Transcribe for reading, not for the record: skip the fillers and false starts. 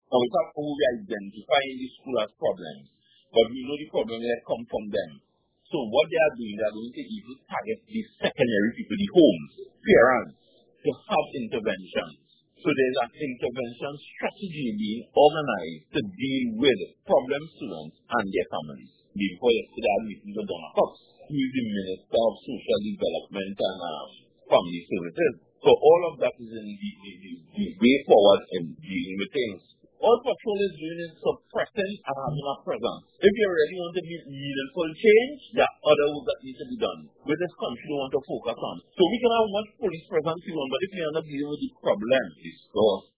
And we have who we identify in the school as problems, but we know the problem that come from them. So what they are doing, they are going to even target the secondary people, the homes, parents, to have interventions. So there's an intervention strategy being organized to deal with problem students and their families. Before yesterday, I had meeting with Donna Cox, who is the Minister of Social Development and Family Services. So all of that is in the way forward in dealing with things. All patrol is doing is suppressing and having a presence. If you really want to make meaningful change, there are other work that needs to be done. With this country, we want to focus on. So we can have much police presence you want, but if you end up dealing with the problem, it's